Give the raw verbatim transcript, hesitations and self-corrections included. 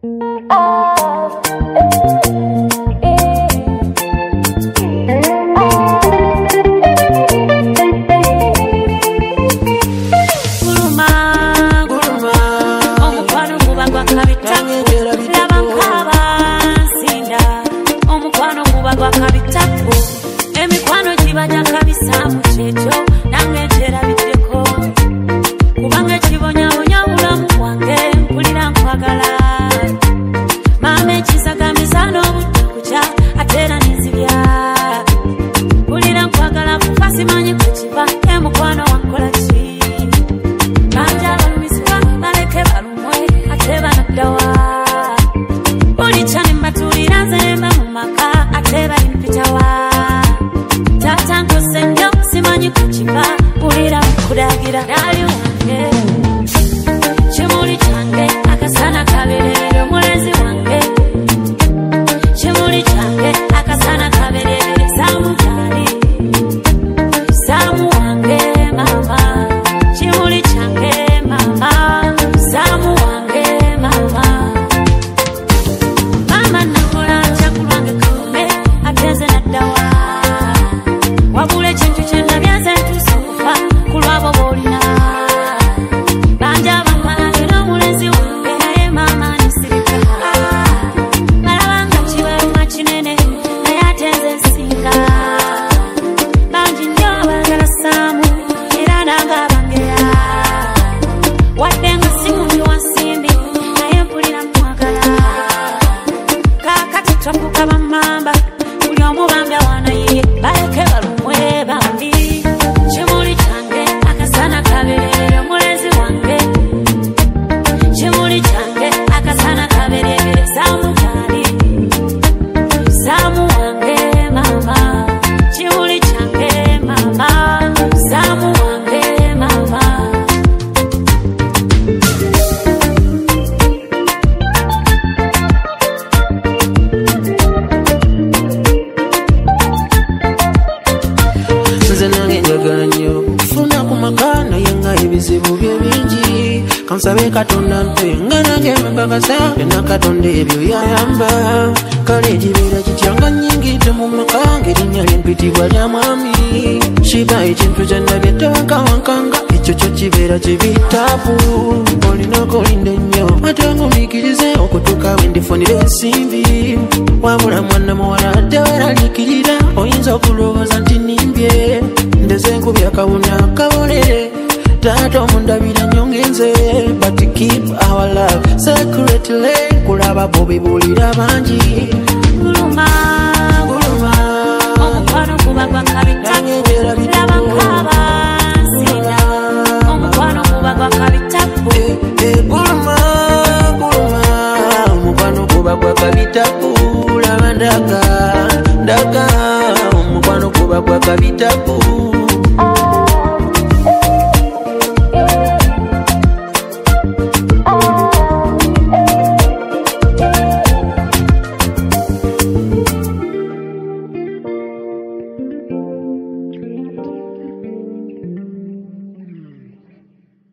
Kansabe katonda ntengana ngemba kasa na katonda ebyo yayamba kale jibira kityanga nyingi mu makange linyale mpitibwa lya mwami shiba ekintu kyandabye tewakawankanga ekyo kyo kibera kibitabu olina okolinda ennyo ate ngumikirize okutuuka wendifunira ensimbi wabula mwana muwala ate weralikirira oyinza okulowooza nti nimbye ndeze nkubya kawuna kabolere tato mundabira nyongenze but to keep our love secretly kulaba bobi bulira banji guluma guluma omukwano kuba gwa kabita laba nkaba nsinda omukwano kuba gwa kabita eh eh guluma guluma omukwano kuba gwa kabita laba ndaga ndaga omukwano kuba gwa kabita